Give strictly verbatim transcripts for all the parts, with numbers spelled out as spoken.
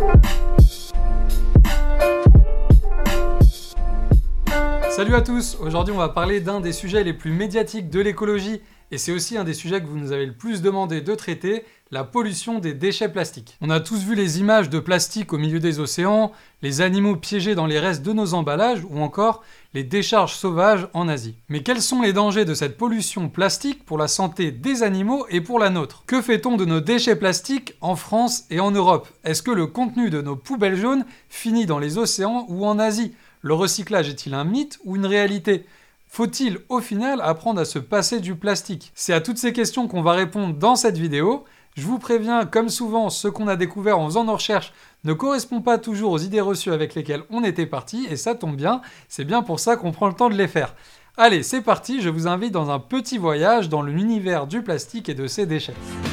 Salut à tous, aujourd'hui on va parler d'un des sujets les plus médiatiques de l'écologie et c'est aussi un des sujets que vous nous avez le plus demandé de traiter, la pollution des déchets plastiques. On a tous vu les images de plastique au milieu des océans, les animaux piégés dans les restes de nos emballages ou encore les décharges sauvages en Asie. Mais quels sont les dangers de cette pollution plastique pour la santé des animaux et pour la nôtre? Que fait-on de nos déchets plastiques en France et en Europe? Est-ce que le contenu de nos poubelles jaunes finit dans les océans ou en Asie? Le recyclage est-il un mythe ou une réalité? Faut-il au final apprendre à se passer du plastique? C'est à toutes ces questions qu'on va répondre dans cette vidéo. Je vous préviens, comme souvent, ce qu'on a découvert en faisant nos recherches ne correspond pas toujours aux idées reçues avec lesquelles on était parti, et ça tombe bien, c'est bien pour ça qu'on prend le temps de les faire. Allez, c'est parti, je vous invite dans un petit voyage dans l'univers du plastique et de ses déchets.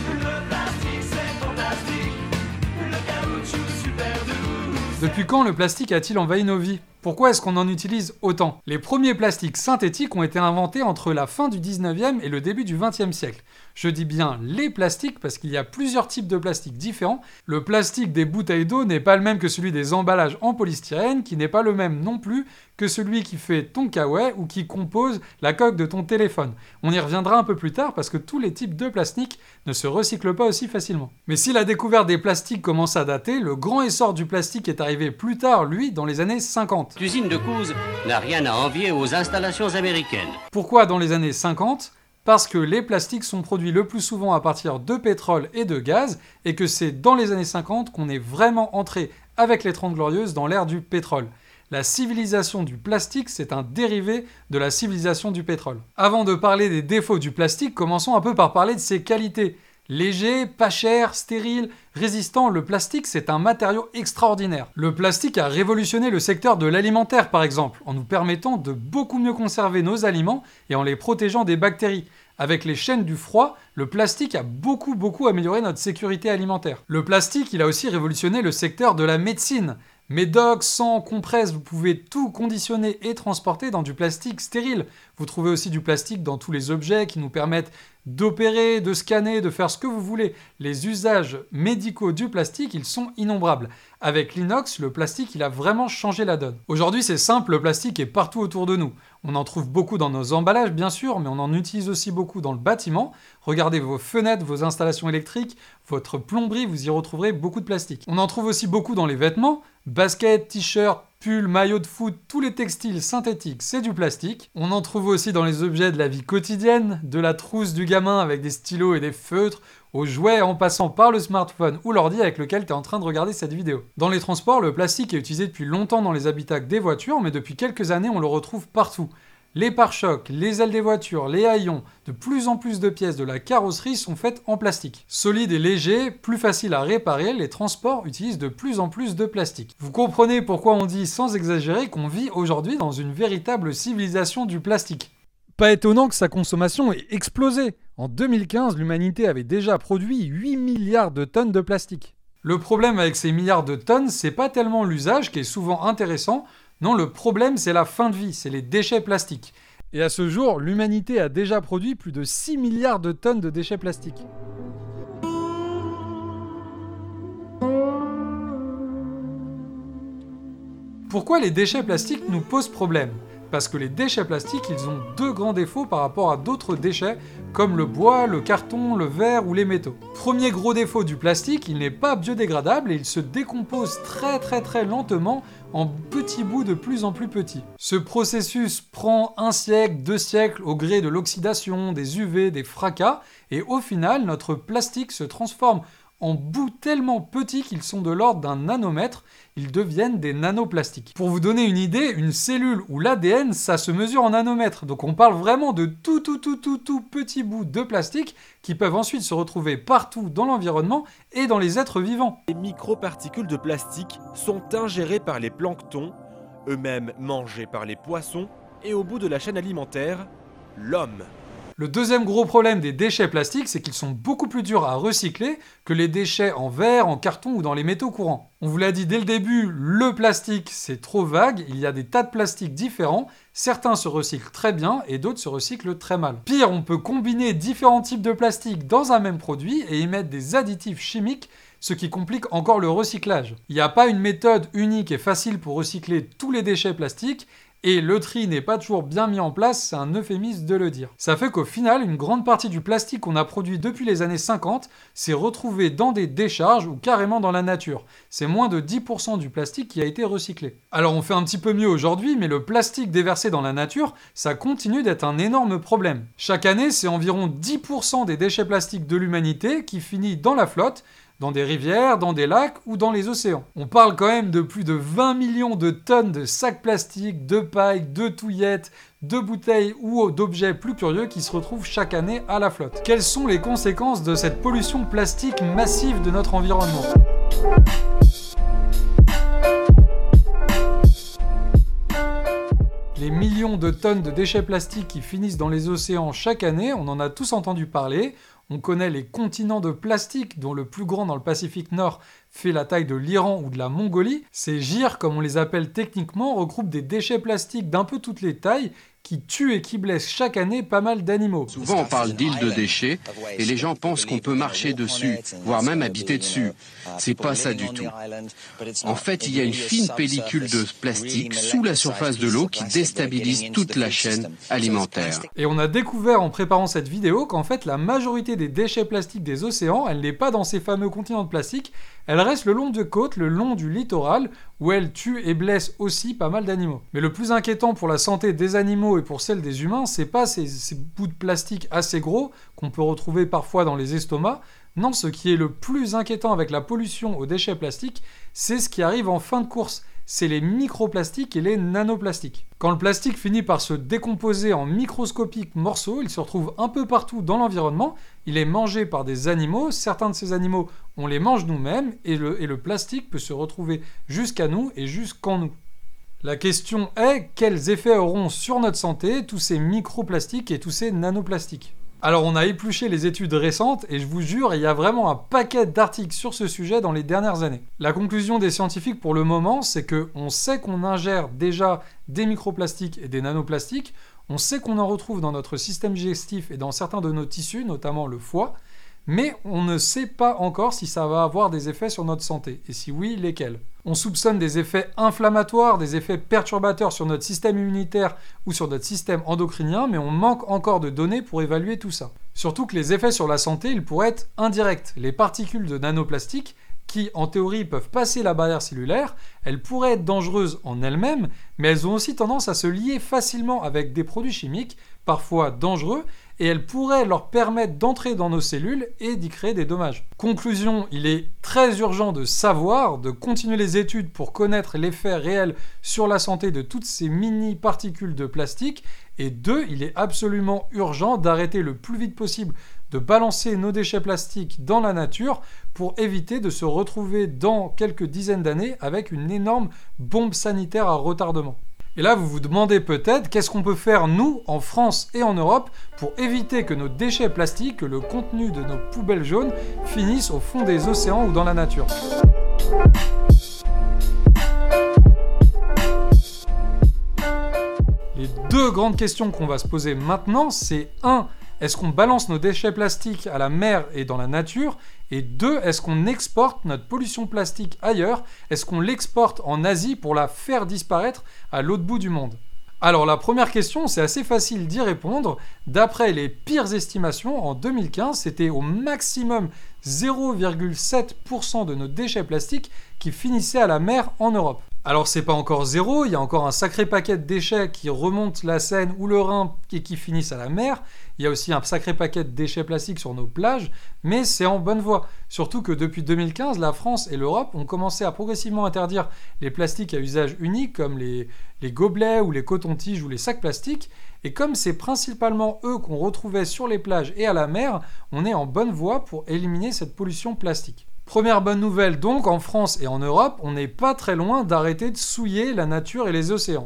Depuis quand le plastique a-t-il envahi nos vies? Pourquoi est-ce qu'on en utilise autant? Les premiers plastiques synthétiques ont été inventés entre la fin du dix-neuvième et le début du vingtième siècle. Je dis bien les plastiques parce qu'il y a plusieurs types de plastiques différents. Le plastique des bouteilles d'eau n'est pas le même que celui des emballages en polystyrène, qui n'est pas le même non plus que celui qui fait ton kawaii ou qui compose la coque de ton téléphone. On y reviendra un peu plus tard parce que tous les types de plastiques ne se recyclent pas aussi facilement. Mais si la découverte des plastiques commence à dater, le grand essor du plastique est arrivé plus tard, lui, dans les années cinquante. L'usine de Kouz n'a rien à envier aux installations américaines. Pourquoi dans les années cinquante? Parce que les plastiques sont produits le plus souvent à partir de pétrole et de gaz, et que c'est dans les années cinquante qu'on est vraiment entré avec les Trente Glorieuses dans l'ère du pétrole. La civilisation du plastique, c'est un dérivé de la civilisation du pétrole. Avant de parler des défauts du plastique, commençons un peu par parler de ses qualités. Léger, pas cher, stérile, résistant, le plastique c'est un matériau extraordinaire. Le plastique a révolutionné le secteur de l'alimentaire par exemple, en nous permettant de beaucoup mieux conserver nos aliments et en les protégeant des bactéries. Avec les chaînes du froid, le plastique a beaucoup beaucoup amélioré notre sécurité alimentaire. Le plastique, il a aussi révolutionné le secteur de la médecine. Médoc, sang, compresse, vous pouvez tout conditionner et transporter dans du plastique stérile. Vous trouvez aussi du plastique dans tous les objets qui nous permettent d'opérer, de scanner, de faire ce que vous voulez. Les usages médicaux du plastique, ils sont innombrables. Avec l'inox, le plastique, il a vraiment changé la donne. Aujourd'hui, c'est simple, le plastique est partout autour de nous. On en trouve beaucoup dans nos emballages, bien sûr, mais on en utilise aussi beaucoup dans le bâtiment. Regardez vos fenêtres, vos installations électriques, votre plomberie, vous y retrouverez beaucoup de plastique. On en trouve aussi beaucoup dans les vêtements. Baskets, t-shirts, pulls, maillots de foot, tous les textiles synthétiques, c'est du plastique. On en trouve aussi dans les objets de la vie quotidienne, de la trousse du gamin avec des stylos et des feutres, aux jouets en passant par le smartphone ou l'ordi avec lequel tu es en train de regarder cette vidéo. Dans les transports, le plastique est utilisé depuis longtemps dans les habitacles des voitures, mais depuis quelques années, on le retrouve partout. Les pare-chocs, les ailes des voitures, les haillons, de plus en plus de pièces de la carrosserie sont faites en plastique. Solides et légers, plus faciles à réparer, les transports utilisent de plus en plus de plastique. Vous comprenez pourquoi on dit sans exagérer qu'on vit aujourd'hui dans une véritable civilisation du plastique. Pas étonnant que sa consommation ait explosé. En deux mille quinze, l'humanité avait déjà produit huit milliards de tonnes de plastique. Le problème avec ces milliards de tonnes, c'est pas tellement l'usage qui est souvent intéressant. Non, le problème, c'est la fin de vie, c'est les déchets plastiques. Et à ce jour, l'humanité a déjà produit plus de six milliards de tonnes de déchets plastiques. Pourquoi les déchets plastiques nous posent problème? Parce que les déchets plastiques, ils ont deux grands défauts par rapport à d'autres déchets, comme le bois, le carton, le verre ou les métaux. Premier gros défaut du plastique, il n'est pas biodégradable et il se décompose très très très lentement en petits bouts de plus en plus petits. Ce processus prend un siècle, deux siècles au gré de l'oxydation, des U V, des fracas, et au final, notre plastique se transforme en bouts tellement petits qu'ils sont de l'ordre d'un nanomètre, ils deviennent des nanoplastiques. Pour vous donner une idée, une cellule ou l'A D N, ça se mesure en nanomètres. Donc on parle vraiment de tout tout tout tout tout petits bouts de plastique qui peuvent ensuite se retrouver partout dans l'environnement et dans les êtres vivants. Les microparticules de plastique sont ingérées par les planctons, eux-mêmes mangés par les poissons, et au bout de la chaîne alimentaire, l'homme. Le deuxième gros problème des déchets plastiques, c'est qu'ils sont beaucoup plus durs à recycler que les déchets en verre, en carton ou dans les métaux courants. On vous l'a dit dès le début, le plastique c'est trop vague, il y a des tas de plastiques différents, certains se recyclent très bien et d'autres se recyclent très mal. Pire, on peut combiner différents types de plastique dans un même produit et y mettre des additifs chimiques, ce qui complique encore le recyclage. Il n'y a pas une méthode unique et facile pour recycler tous les déchets plastiques, et le tri n'est pas toujours bien mis en place, c'est un euphémisme de le dire. Ça fait qu'au final, une grande partie du plastique qu'on a produit depuis les années cinquante s'est retrouvé dans des décharges ou carrément dans la nature. C'est moins de dix pour cent du plastique qui a été recyclé. Alors on fait un petit peu mieux aujourd'hui, mais le plastique déversé dans la nature, ça continue d'être un énorme problème. Chaque année, c'est environ dix pour cent des déchets plastiques de l'humanité qui finit dans la flotte, dans des rivières, dans des lacs ou dans les océans. On parle quand même de plus de vingt millions de tonnes de sacs plastiques, de pailles, de touillettes, de bouteilles ou d'objets plus curieux qui se retrouvent chaque année à la flotte. Quelles sont les conséquences de cette pollution plastique massive de notre environnement ? Les millions de tonnes de déchets plastiques qui finissent dans les océans chaque année, on en a tous entendu parler. On connaît les continents de plastique, dont le plus grand dans le Pacifique Nord fait la taille de l'Iran ou de la Mongolie. Ces gyres, comme on les appelle techniquement, regroupent des déchets plastiques d'un peu toutes les tailles qui tuent et qui blessent chaque année pas mal d'animaux. Souvent on parle d'îles de déchets et les gens pensent qu'on peut marcher dessus, voire même habiter dessus. C'est pas ça du tout. En fait, il y a une fine pellicule de plastique sous la surface de l'eau qui déstabilise toute la chaîne alimentaire. Et on a découvert en préparant cette vidéo qu'en fait la majorité des déchets plastiques des océans, elle n'est pas dans ces fameux continents de plastique, elle reste le long de côtes, le long du littoral, où elle tue et blesse aussi pas mal d'animaux. Mais le plus inquiétant pour la santé des animaux et pour celle des humains, c'est pas ces, ces bouts de plastique assez gros qu'on peut retrouver parfois dans les estomacs. Non, ce qui est le plus inquiétant avec la pollution aux déchets plastiques, c'est ce qui arrive en fin de course. C'est les microplastiques et les nanoplastiques. Quand le plastique finit par se décomposer en microscopiques morceaux, il se retrouve un peu partout dans l'environnement, il est mangé par des animaux, certains de ces animaux, on les mange nous-mêmes, et le, et le plastique peut se retrouver jusqu'à nous et jusqu'en nous. La question est, quels effets auront sur notre santé tous ces microplastiques et tous ces nanoplastiques ? Alors on a épluché les études récentes et je vous jure, il y a vraiment un paquet d'articles sur ce sujet dans les dernières années. La conclusion des scientifiques pour le moment, c'est qu'on sait qu'on ingère déjà des microplastiques et des nanoplastiques, on sait qu'on en retrouve dans notre système digestif et dans certains de nos tissus, notamment le foie, mais on ne sait pas encore si ça va avoir des effets sur notre santé, et si oui, lesquels. On soupçonne des effets inflammatoires, des effets perturbateurs sur notre système immunitaire ou sur notre système endocrinien, mais on manque encore de données pour évaluer tout ça. Surtout que les effets sur la santé, ils pourraient être indirects. Les particules de nanoplastique, qui en théorie peuvent passer la barrière cellulaire, elles pourraient être dangereuses en elles-mêmes, mais elles ont aussi tendance à se lier facilement avec des produits chimiques, parfois dangereux, et elles pourraient leur permettre d'entrer dans nos cellules et d'y créer des dommages. Conclusion, il est très urgent de savoir, de continuer les études pour connaître l'effet réel sur la santé de toutes ces mini-particules de plastique, et deux, il est absolument urgent d'arrêter le plus vite possible de balancer nos déchets plastiques dans la nature pour éviter de se retrouver dans quelques dizaines d'années avec une énorme bombe sanitaire à retardement. Et là, vous vous demandez peut-être qu'est-ce qu'on peut faire, nous, en France et en Europe, pour éviter que nos déchets plastiques, que le contenu de nos poubelles jaunes, finissent au fond des océans ou dans la nature. Les deux grandes questions qu'on va se poser maintenant, c'est un, est-ce qu'on balance nos déchets plastiques à la mer et dans la nature ? Et deux, est-ce qu'on exporte notre pollution plastique ailleurs ? Est-ce qu'on l'exporte en Asie pour la faire disparaître à l'autre bout du monde ? Alors la première question, c'est assez facile d'y répondre. D'après les pires estimations, en deux mille quinze, c'était au maximum zéro virgule sept pour cent de nos déchets plastiques qui finissaient à la mer en Europe. Alors c'est pas encore zéro, il y a encore un sacré paquet de déchets qui remontent la Seine ou le Rhin et qui finissent à la mer. Il y a aussi un sacré paquet de déchets plastiques sur nos plages, mais c'est en bonne voie. Surtout que depuis deux mille quinze, la France et l'Europe ont commencé à progressivement interdire les plastiques à usage unique, comme les, les gobelets ou les cotons-tiges ou les sacs plastiques. Et comme c'est principalement eux qu'on retrouvait sur les plages et à la mer, on est en bonne voie pour éliminer cette pollution plastique. Première bonne nouvelle donc, en France et en Europe, on n'est pas très loin d'arrêter de souiller la nature et les océans.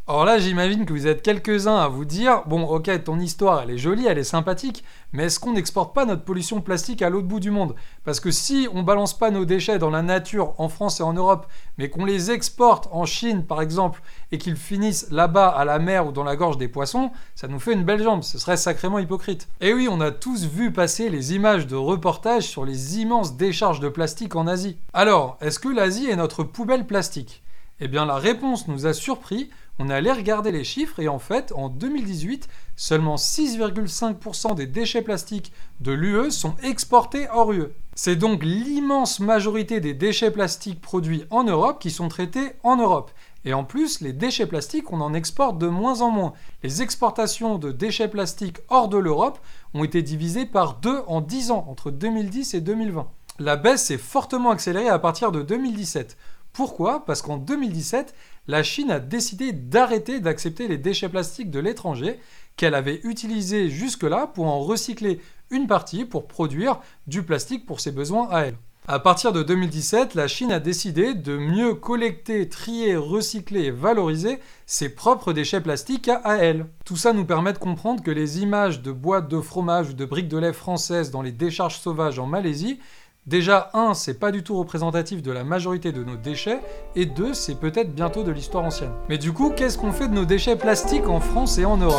Alors là, j'imagine que vous êtes quelques-uns à vous dire « Bon, ok, ton histoire, elle est jolie, elle est sympathique, mais est-ce qu'on n'exporte pas notre pollution plastique à l'autre bout du monde ?» Parce que si on balance pas nos déchets dans la nature, en France et en Europe, mais qu'on les exporte en Chine, par exemple, et qu'ils finissent là-bas à la mer ou dans la gorge des poissons, ça nous fait une belle jambe, ce serait sacrément hypocrite. Et oui, on a tous vu passer les images de reportages sur les immenses décharges de plastique en Asie. Alors, est-ce que l'Asie est notre poubelle plastique ? Eh bien, la réponse nous a surpris. On est allé regarder les chiffres et en fait, en deux mille dix-huit, seulement six virgule cinq pour cent des déchets plastiques de l'U E sont exportés hors U E. C'est donc l'immense majorité des déchets plastiques produits en Europe qui sont traités en Europe. Et en plus, les déchets plastiques, on en exporte de moins en moins. Les exportations de déchets plastiques hors de l'Europe ont été divisées par deux en dix ans, entre deux mille dix et deux mille vingt. La baisse s'est fortement accélérée à partir de deux mille dix-sept. Pourquoi ? Parce qu'en deux mille dix-sept, la Chine a décidé d'arrêter d'accepter les déchets plastiques de l'étranger qu'elle avait utilisés jusque-là pour en recycler une partie pour produire du plastique pour ses besoins à elle. À partir de deux mille dix-sept, la Chine a décidé de mieux collecter, trier, recycler et valoriser ses propres déchets plastiques à elle. Tout ça nous permet de comprendre que les images de boîtes de fromage ou de briques de lait françaises dans les décharges sauvages en Malaisie, déjà, un, c'est pas du tout représentatif de la majorité de nos déchets, et deux, c'est peut-être bientôt de l'histoire ancienne. Mais du coup, qu'est-ce qu'on fait de nos déchets plastiques en France et en Europe ?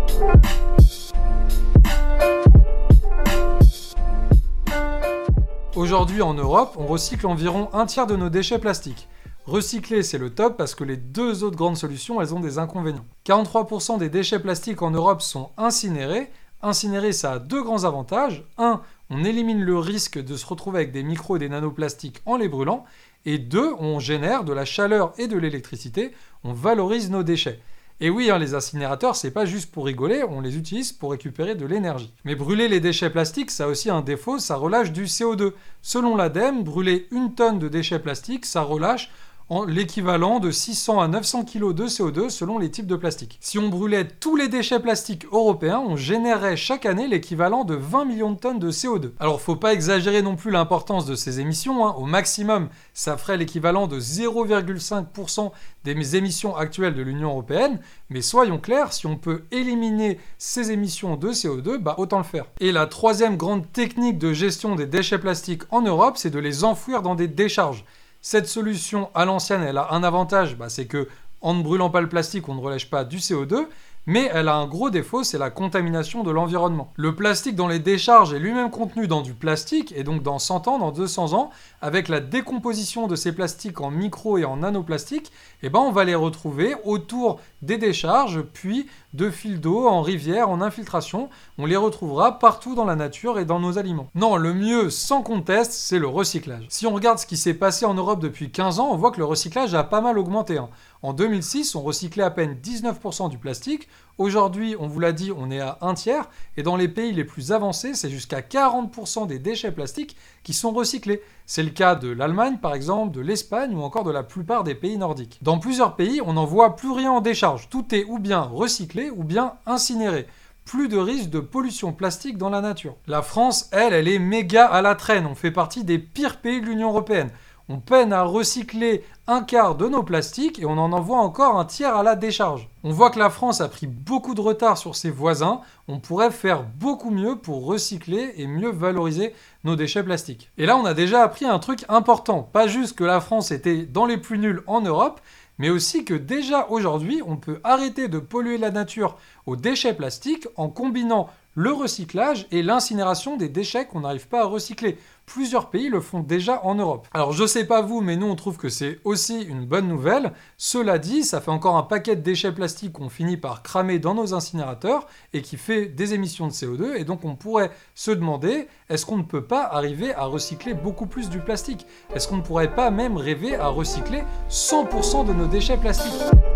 Aujourd'hui, en Europe, on recycle environ un tiers de nos déchets plastiques. Recycler, c'est le top parce que les deux autres grandes solutions, elles ont des inconvénients. quarante-trois pour cent des déchets plastiques en Europe sont incinérés. Incinérer, ça a deux grands avantages. Un, on élimine le risque de se retrouver avec des micros et des nanoplastiques en les brûlant. Et deux, on génère de la chaleur et de l'électricité, on valorise nos déchets. Et oui, hein, les incinérateurs, c'est pas juste pour rigoler, on les utilise pour récupérer de l'énergie. Mais brûler les déchets plastiques, ça a aussi un défaut, ça relâche du C O deux. Selon l'ADEME, brûler une tonne de déchets plastiques, ça relâche en l'équivalent de six cents à neuf cents kilos de C O deux selon les types de plastique. Si on brûlait tous les déchets plastiques européens, on générerait chaque année l'équivalent de vingt millions de tonnes de C O deux. Alors faut pas exagérer non plus l'importance de ces émissions, hein. Au maximum, ça ferait l'équivalent de zéro virgule cinq pour cent des émissions actuelles de l'Union européenne, mais soyons clairs, si on peut éliminer ces émissions de C O deux, bah autant le faire. Et la troisième grande technique de gestion des déchets plastiques en Europe, c'est de les enfouir dans des décharges. Cette solution à l'ancienne, elle a un avantage, bah, c'est que en ne brûlant pas le plastique, on ne relâche pas du C O deux, mais elle a un gros défaut, c'est la contamination de l'environnement. Le plastique dans les décharges est lui-même contenu dans du plastique, et donc dans cent ans, dans deux cents ans, avec la décomposition de ces plastiques en micro et en nanoplastiques, eh ben on va les retrouver autour des décharges, puis de fils d'eau, en rivière, en infiltration. On les retrouvera partout dans la nature et dans nos aliments. Non, le mieux, sans conteste, c'est le recyclage. Si on regarde ce qui s'est passé en Europe depuis quinze ans, on voit que le recyclage a pas mal augmenté. Hein. En deux mille six, on recyclait à peine dix-neuf pour cent du plastique. Aujourd'hui, on vous l'a dit, on est à un tiers. Et dans les pays les plus avancés, c'est jusqu'à quarante pour cent des déchets plastiques qui sont recyclés. C'est le cas de l'Allemagne, par exemple, de l'Espagne ou encore de la plupart des pays nordiques. Dans plusieurs pays, on n'en voit plus rien en décharge. Tout est ou bien recyclé ou bien incinéré. Plus de risque de pollution plastique dans la nature. La France, elle, elle est méga à la traîne. On fait partie des pires pays de l'Union européenne. On peine à recycler un quart de nos plastiques et on en envoie encore un tiers à la décharge. On voit que la France a pris beaucoup de retard sur ses voisins. On pourrait faire beaucoup mieux pour recycler et mieux valoriser nos déchets plastiques. Et là, on a déjà appris un truc important. Pas juste que la France était dans les plus nuls en Europe, mais aussi que déjà aujourd'hui, on peut arrêter de polluer la nature aux déchets plastiques en combinant le recyclage et l'incinération des déchets qu'on n'arrive pas à recycler. Plusieurs pays le font déjà en Europe. Alors je sais pas vous, mais nous on trouve que c'est aussi une bonne nouvelle. Cela dit, ça fait encore un paquet de déchets plastiques qu'on finit par cramer dans nos incinérateurs et qui fait des émissions de C O deux. Et donc on pourrait se demander, est-ce qu'on ne peut pas arriver à recycler beaucoup plus du plastique ? Est-ce qu'on ne pourrait pas même rêver à recycler cent pour cent de nos déchets plastiques ?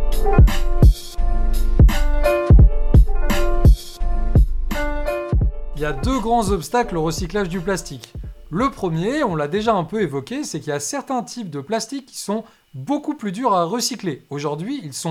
Il y a deux grands obstacles au recyclage du plastique. Le premier, on l'a déjà un peu évoqué, c'est qu'il y a certains types de plastique qui sont beaucoup plus durs à recycler. Aujourd'hui, ils sont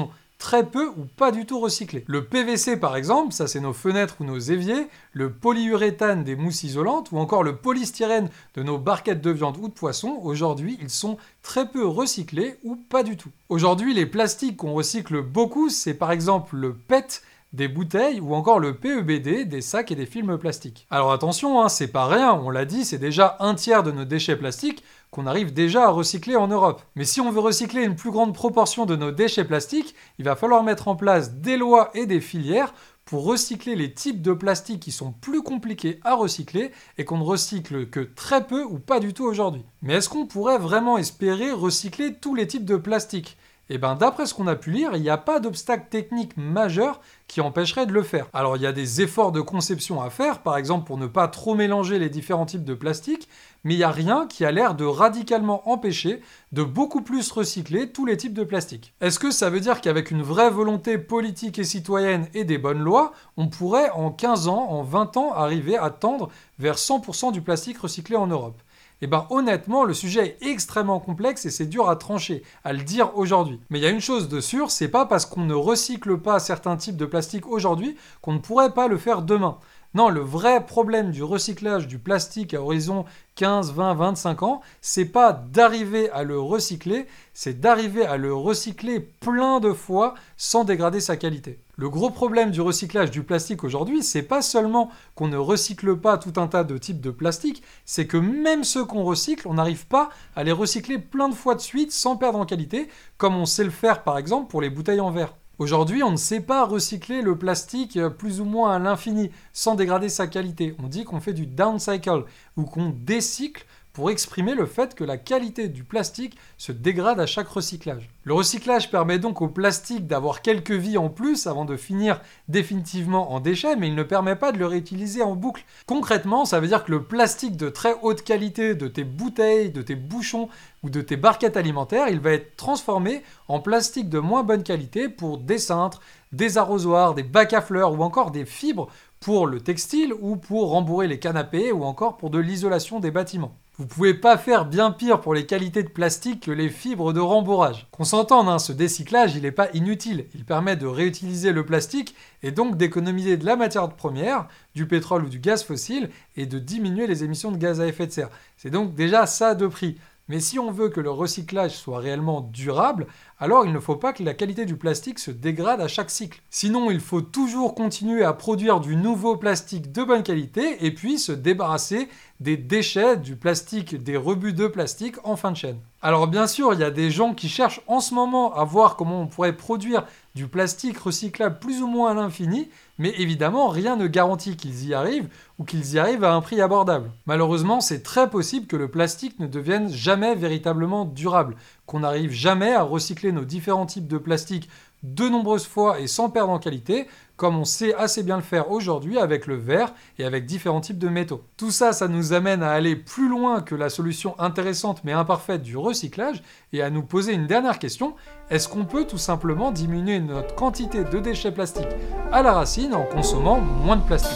très peu ou pas du tout recyclés. Le P V C par exemple, ça c'est nos fenêtres ou nos éviers, le polyuréthane des mousses isolantes ou encore le polystyrène de nos barquettes de viande ou de poisson, aujourd'hui ils sont très peu recyclés ou pas du tout. Aujourd'hui les plastiques qu'on recycle beaucoup, c'est par exemple le P E T des bouteilles ou encore le P E B D des sacs et des films plastiques. Alors attention, hein, c'est pas rien, on l'a dit, c'est déjà un tiers de nos déchets plastiques qu'on arrive déjà à recycler en Europe. Mais si on veut recycler une plus grande proportion de nos déchets plastiques, il va falloir mettre en place des lois et des filières pour recycler les types de plastique qui sont plus compliqués à recycler et qu'on ne recycle que très peu ou pas du tout aujourd'hui. Mais est-ce qu'on pourrait vraiment espérer recycler tous les types de plastique ? Et bien d'après ce qu'on a pu lire, il n'y a pas d'obstacle technique majeur qui empêcherait de le faire. Alors il y a des efforts de conception à faire, par exemple pour ne pas trop mélanger les différents types de plastique, mais il n'y a rien qui a l'air de radicalement empêcher de beaucoup plus recycler tous les types de plastique. Est-ce que ça veut dire qu'avec une vraie volonté politique et citoyenne et des bonnes lois, on pourrait en quinze ans, en vingt ans, arriver à tendre vers cent pour cent du plastique recyclé en Europe ? Eh bien honnêtement, le sujet est extrêmement complexe et c'est dur à trancher, à le dire aujourd'hui. Mais il y a une chose de sûre, c'est pas parce qu'on ne recycle pas certains types de plastique aujourd'hui qu'on ne pourrait pas le faire demain. Non, le vrai problème du recyclage du plastique à horizon quinze, vingt, vingt-cinq ans, c'est pas d'arriver à le recycler, c'est d'arriver à le recycler plein de fois sans dégrader sa qualité. Le gros problème du recyclage du plastique aujourd'hui, c'est pas seulement qu'on ne recycle pas tout un tas de types de plastique, c'est que même ceux qu'on recycle, on n'arrive pas à les recycler plein de fois de suite sans perdre en qualité, comme on sait le faire par exemple pour les bouteilles en verre. Aujourd'hui, on ne sait pas recycler le plastique plus ou moins à l'infini, sans dégrader sa qualité. On dit qu'on fait du downcycle, ou qu'on décycle pour exprimer le fait que la qualité du plastique se dégrade à chaque recyclage. Le recyclage permet donc au plastique d'avoir quelques vies en plus avant de finir définitivement en déchet, mais il ne permet pas de le réutiliser en boucle. Concrètement, ça veut dire que le plastique de très haute qualité de tes bouteilles, de tes bouchons ou de tes barquettes alimentaires, il va être transformé en plastique de moins bonne qualité pour des cintres, des arrosoirs, des bacs à fleurs ou encore des fibres pour le textile ou pour rembourrer les canapés ou encore pour de l'isolation des bâtiments. Vous pouvez pas faire bien pire pour les qualités de plastique que les fibres de rembourrage. Qu'on s'entende, hein, ce décyclage, il n'est pas inutile. Il permet de réutiliser le plastique et donc d'économiser de la matière première, du pétrole ou du gaz fossile, et de diminuer les émissions de gaz à effet de serre. C'est donc déjà ça de prix. Mais si on veut que le recyclage soit réellement durable, alors il ne faut pas que la qualité du plastique se dégrade à chaque cycle. Sinon, il faut toujours continuer à produire du nouveau plastique de bonne qualité et puis se débarrasser des déchets, du plastique, des rebuts de plastique en fin de chaîne. Alors bien sûr, il y a des gens qui cherchent en ce moment à voir comment on pourrait produire du plastique recyclable plus ou moins à l'infini, mais évidemment, rien ne garantit qu'ils y arrivent ou qu'ils y arrivent à un prix abordable. Malheureusement, c'est très possible que le plastique ne devienne jamais véritablement durable, qu'on n'arrive jamais à recycler nos différents types de plastique de nombreuses fois et sans perdre en qualité, comme on sait assez bien le faire aujourd'hui avec le verre et avec différents types de métaux. Tout ça, ça nous amène à aller plus loin que la solution intéressante mais imparfaite du recyclage et à nous poser une dernière question. Est-ce qu'on peut tout simplement diminuer notre quantité de déchets plastiques à la racine en consommant moins de plastique ?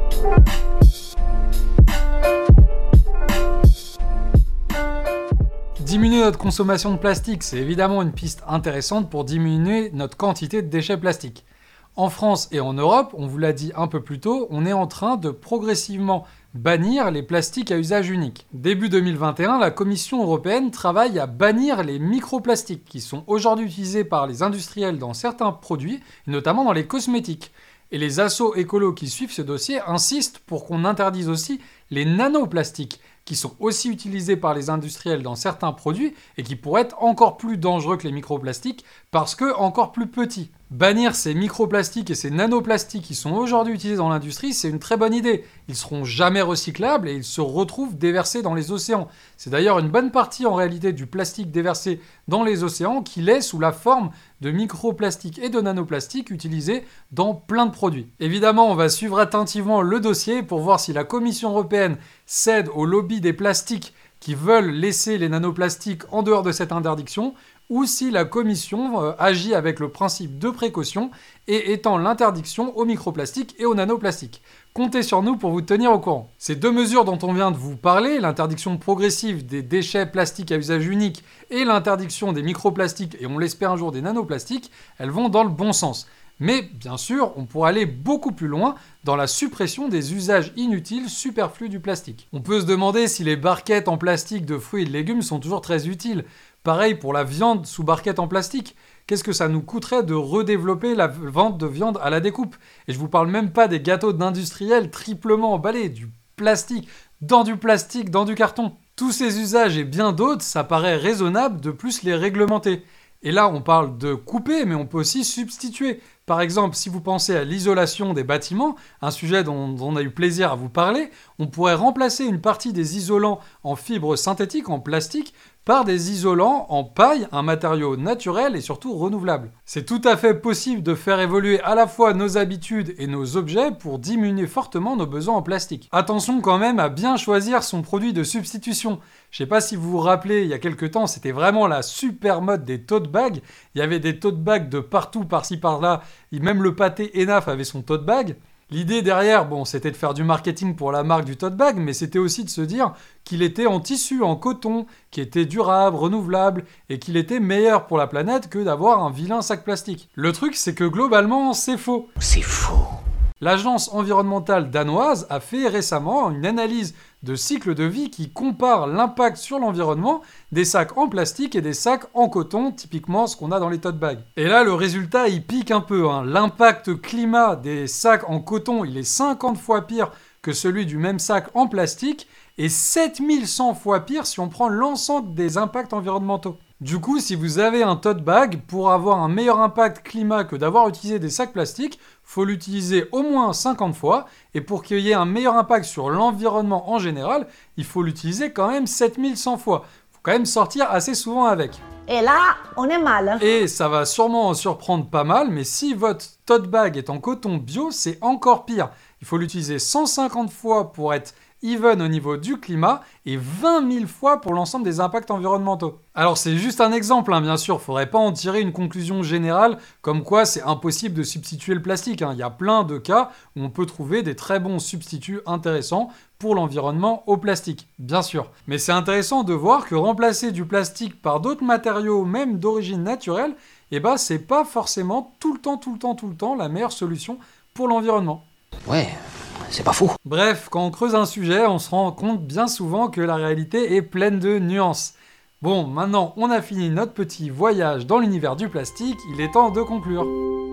Diminuer notre consommation de plastique, c'est évidemment une piste intéressante pour diminuer notre quantité de déchets plastiques. En France et en Europe, on vous l'a dit un peu plus tôt, on est en train de progressivement bannir les plastiques à usage unique. Début deux mille vingt et un, la Commission européenne travaille à bannir les microplastiques qui sont aujourd'hui utilisés par les industriels dans certains produits, notamment dans les cosmétiques. Et les assos écolos qui suivent ce dossier insistent pour qu'on interdise aussi les nanoplastiques, qui sont aussi utilisés par les industriels dans certains produits et qui pourraient être encore plus dangereux que les microplastiques parce que encore plus petits. Bannir ces microplastiques et ces nanoplastiques qui sont aujourd'hui utilisés dans l'industrie, c'est une très bonne idée. Ils seront jamais recyclables et ils se retrouvent déversés dans les océans. C'est d'ailleurs une bonne partie en réalité du plastique déversé dans les océans qui l'est sous la forme de microplastiques et de nanoplastiques utilisés dans plein de produits. Évidemment, on va suivre attentivement le dossier pour voir si la Commission européenne cède au lobby des plastiques qui veulent laisser les nanoplastiques en dehors de cette interdiction, ou si la Commission euh, agit avec le principe de précaution et étend l'interdiction aux microplastiques et aux nanoplastiques. Comptez sur nous pour vous tenir au courant. Ces deux mesures dont on vient de vous parler, l'interdiction progressive des déchets plastiques à usage unique et l'interdiction des microplastiques et on l'espère un jour des nanoplastiques, elles vont dans le bon sens. Mais bien sûr, on pourrait aller beaucoup plus loin dans la suppression des usages inutiles superflus du plastique. On peut se demander si les barquettes en plastique de fruits et de légumes sont toujours très utiles. Pareil pour la viande sous barquette en plastique. Qu'est-ce que ça nous coûterait de redévelopper la vente de viande à la découpe? Et je vous parle même pas des gâteaux d'industriels triplement emballés, du plastique, dans du plastique, dans du carton. Tous ces usages et bien d'autres, ça paraît raisonnable de plus les réglementer. Et là, on parle de couper, mais on peut aussi substituer. Par exemple, si vous pensez à l'isolation des bâtiments, un sujet dont, dont on a eu plaisir à vous parler, on pourrait remplacer une partie des isolants en fibres synthétiques, en plastique, par des isolants en paille, un matériau naturel et surtout renouvelable. C'est tout à fait possible de faire évoluer à la fois nos habitudes et nos objets pour diminuer fortement nos besoins en plastique. Attention quand même à bien choisir son produit de substitution. Je sais pas si vous vous rappelez, il y a quelques temps, c'était vraiment la super mode des tote bags. Il y avait des tote bags de partout, par-ci par-là, et même le pâté Enaf avait son tote bag. L'idée derrière, bon, c'était de faire du marketing pour la marque du tote bag, mais c'était aussi de se dire qu'il était en tissu, en coton, qui était durable, renouvelable, et qu'il était meilleur pour la planète que d'avoir un vilain sac plastique. Le truc, c'est que globalement, c'est faux. C'est faux. L'agence environnementale danoise a fait récemment une analyse de cycle de vie qui compare l'impact sur l'environnement des sacs en plastique et des sacs en coton, typiquement ce qu'on a dans les tote bags. Et là, le résultat, il pique un peu, hein. L'impact climat des sacs en coton, il est cinquante fois pire que celui du même sac en plastique et sept mille cent fois pire si on prend l'ensemble des impacts environnementaux. Du coup, si vous avez un tote bag, pour avoir un meilleur impact climat que d'avoir utilisé des sacs plastiques, faut l'utiliser au moins cinquante fois, et pour qu'il y ait un meilleur impact sur l'environnement en général, il faut l'utiliser quand même sept mille cent fois. Faut quand même sortir assez souvent avec. Et là, on est mal. Et ça va sûrement en surprendre pas mal, mais si votre tote bag est en coton bio, c'est encore pire. Il faut l'utiliser cent cinquante fois pour être even au niveau du climat et vingt mille fois pour l'ensemble des impacts environnementaux. Alors c'est juste un exemple, hein, bien sûr, faudrait pas en tirer une conclusion générale comme quoi c'est impossible de substituer le plastique, hein. Il y a plein de cas où on peut trouver des très bons substituts intéressants pour l'environnement au plastique, bien sûr. Mais c'est intéressant de voir que remplacer du plastique par d'autres matériaux, même d'origine naturelle, eh ben c'est pas forcément tout le temps, tout le temps, tout le temps la meilleure solution pour l'environnement. Ouais, c'est pas fou. Bref, quand on creuse un sujet, on se rend compte bien souvent que la réalité est pleine de nuances. Bon, maintenant on a fini notre petit voyage dans l'univers du plastique, il est temps de conclure.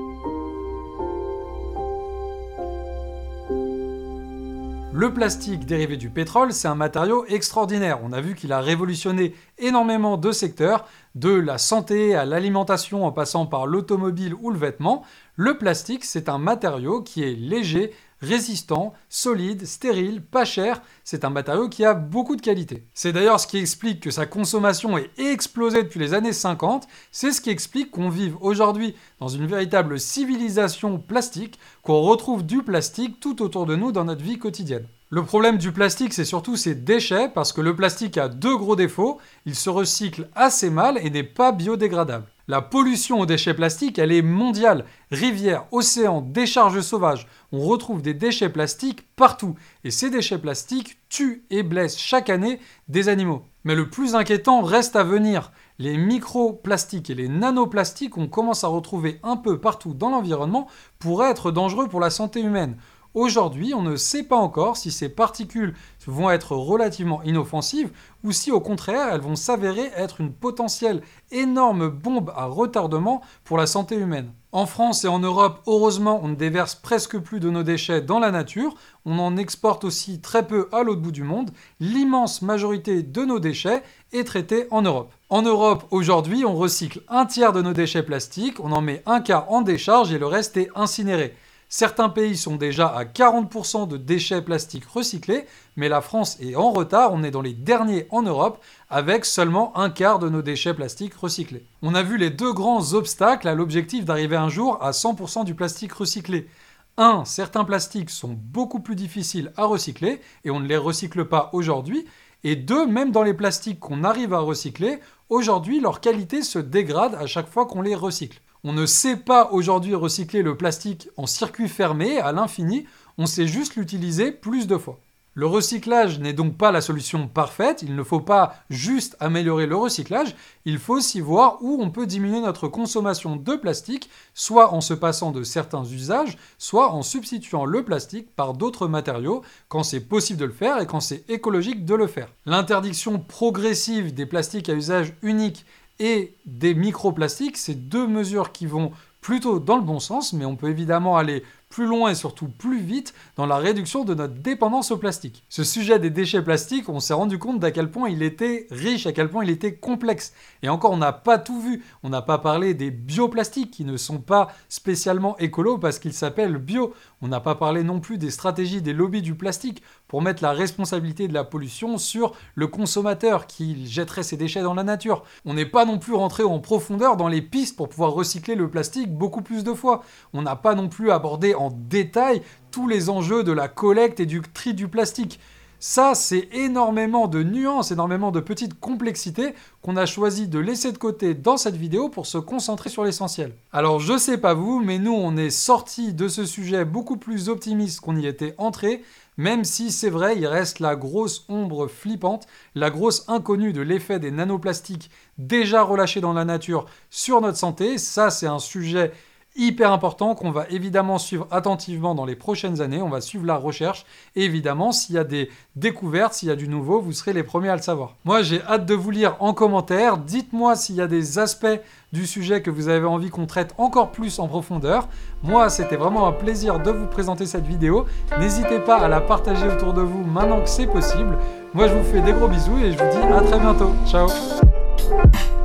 Le plastique dérivé du pétrole, c'est un matériau extraordinaire. On a vu qu'il a révolutionné énormément de secteurs, de la santé à l'alimentation en passant par l'automobile ou le vêtement. Le plastique, c'est un matériau qui est léger, résistant, solide, stérile, pas cher. C'est un matériau qui a beaucoup de qualités. C'est d'ailleurs ce qui explique que sa consommation ait explosé depuis les années cinquante. C'est ce qui explique qu'on vive aujourd'hui dans une véritable civilisation plastique, qu'on retrouve du plastique tout autour de nous dans notre vie quotidienne. Le problème du plastique, c'est surtout ses déchets, parce que le plastique a deux gros défauts. Il se recycle assez mal et n'est pas biodégradable. La pollution aux déchets plastiques, elle est mondiale. Rivières, océans, décharges sauvages. On retrouve des déchets plastiques partout. Et ces déchets plastiques tuent et blessent chaque année des animaux. Mais le plus inquiétant reste à venir. Les microplastiques et les nanoplastiques qu'on commence à retrouver un peu partout dans l'environnement pourraient être dangereux pour la santé humaine. Aujourd'hui, on ne sait pas encore si ces particules vont être relativement inoffensives ou si au contraire elles vont s'avérer être une potentielle énorme bombe à retardement pour la santé humaine. En France et en Europe, heureusement, on ne déverse presque plus de nos déchets dans la nature, on en exporte aussi très peu à l'autre bout du monde. L'immense majorité de nos déchets est traitée en Europe. En Europe, aujourd'hui, on recycle un tiers de nos déchets plastiques, on en met un quart en décharge et le reste est incinéré. Certains pays sont déjà à quarante pour cent de déchets plastiques recyclés, mais la France est en retard, on est dans les derniers en Europe, avec seulement un quart de nos déchets plastiques recyclés. On a vu les deux grands obstacles à l'objectif d'arriver un jour à cent pour cent du plastique recyclé. un. Certains plastiques sont beaucoup plus difficiles à recycler, et on ne les recycle pas aujourd'hui, Et deux, même dans les plastiques qu'on arrive à recycler, aujourd'hui, leur qualité se dégrade à chaque fois qu'on les recycle. On ne sait pas aujourd'hui recycler le plastique en circuit fermé à l'infini, on sait juste l'utiliser plus de fois. Le recyclage n'est donc pas la solution parfaite, il ne faut pas juste améliorer le recyclage, il faut aussi voir où on peut diminuer notre consommation de plastique, soit en se passant de certains usages, soit en substituant le plastique par d'autres matériaux, quand c'est possible de le faire et quand c'est écologique de le faire. L'interdiction progressive des plastiques à usage unique et des microplastiques, c'est deux mesures qui vont plutôt dans le bon sens, mais on peut évidemment aller plus loin et surtout plus vite dans la réduction de notre dépendance au plastique. Ce sujet des déchets plastiques, on s'est rendu compte d'à quel point il était riche, à quel point il était complexe. Et encore, on n'a pas tout vu. On n'a pas parlé des bioplastiques qui ne sont pas spécialement écolos parce qu'ils s'appellent bio. On n'a pas parlé non plus des stratégies des lobbies du plastique pour mettre la responsabilité de la pollution sur le consommateur qui jetterait ses déchets dans la nature. On n'est pas non plus rentré en profondeur dans les pistes pour pouvoir recycler le plastique beaucoup plus de fois. On n'a pas non plus abordé en détail tous les enjeux de la collecte et du tri du plastique. Ça, c'est énormément de nuances, énormément de petites complexités qu'on a choisi de laisser de côté dans cette vidéo pour se concentrer sur l'essentiel. Alors, je sais pas vous, mais nous, on est sortis de ce sujet beaucoup plus optimiste qu'on y était entré, même si c'est vrai, il reste la grosse ombre flippante, la grosse inconnue de l'effet des nanoplastiques déjà relâchés dans la nature sur notre santé. Ça, c'est un sujet hyper important qu'on va évidemment suivre attentivement dans les prochaines années. On va suivre la recherche et évidemment, s'il y a des découvertes, s'il y a du nouveau, vous serez les premiers à le savoir. Moi, j'ai hâte de vous lire en commentaire. Dites-moi s'il y a des aspects du sujet que vous avez envie qu'on traite encore plus en profondeur. Moi, c'était vraiment un plaisir de vous présenter cette vidéo. N'hésitez pas à la partager autour de vous maintenant que c'est possible. Moi, je vous fais des gros bisous et je vous dis à très bientôt. Ciao!